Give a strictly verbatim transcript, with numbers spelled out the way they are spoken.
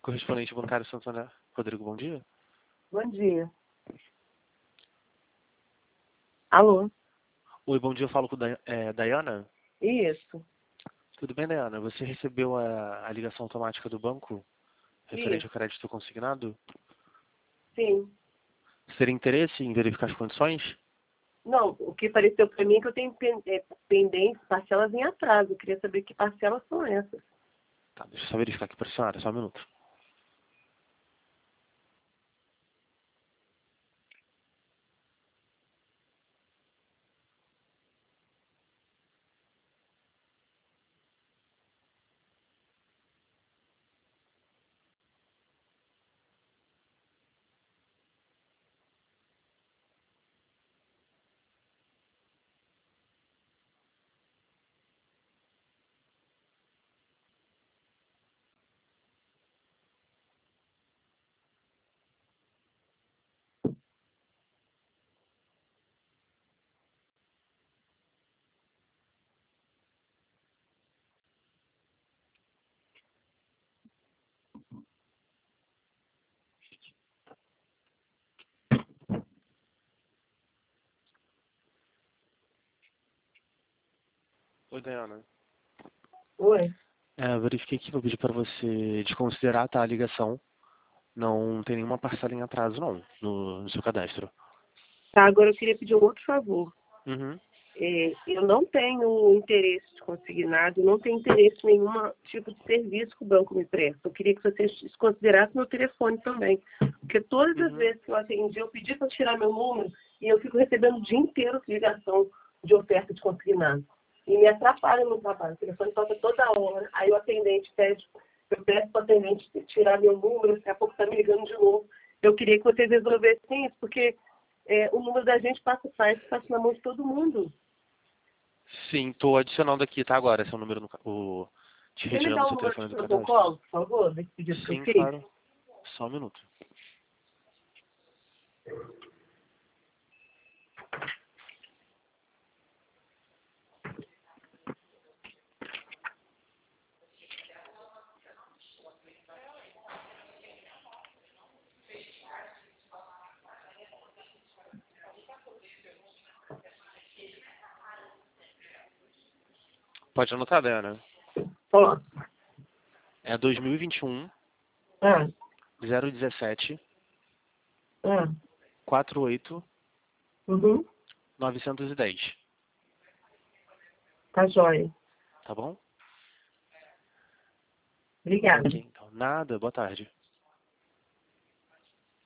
Correspondente bancário Santana. Rodrigo, bom dia. Bom dia. Alô? Oi, bom dia, eu falo com a é, Dayana. Isso. Tudo bem, Dayana? Você recebeu a, a ligação automática do banco referente Isso. ao crédito consignado? Sim. Seria interesse em verificar as condições? Não, o que pareceu para mim é que eu tenho pen- é, pendência, parcelas em atraso. Eu queria saber que parcelas são essas. Tá, deixa eu só verificar aqui para a senhora, só um minuto. Oi, Dayana. Oi. É, eu verifiquei aqui, vou pedir para você desconsiderar, tá, a ligação. Não tem nenhuma parcela em atraso, não, no, no seu cadastro. Tá, agora eu queria pedir um outro favor. Uhum. É, eu não tenho interesse de consignado, não tenho interesse em nenhum tipo de serviço que o banco me presta. Eu queria que você desconsiderasse meu telefone também. Porque todas as Uhum. vezes que eu atendi, eu pedi para tirar meu número e eu fico recebendo o dia inteiro ligação de oferta de consignado. E me atrapalha no trabalho. O telefone toca toda hora. Aí o atendente pede, eu peço para o atendente tirar meu número, daqui a pouco está me ligando de novo. Eu queria que vocês resolvessem isso, porque é, o número da gente passa, faz, passa na mão de todo mundo. Sim, estou adicionando aqui, tá, agora, seu número no... ca- O, te Você me retirando dá o um seu número telefone de do cadastro. protocolo, por favor, desse pedido que eu Sim, fiz? claro. Só um minuto. Pode anotar, Dayana. Posso. É dois mil e vinte e um, Ah, zero dezessete, ah, quarenta e oito, uhum, novecentos e dez. tá jóia. Tá bom? Obrigada. Ok, então. Nada, boa tarde.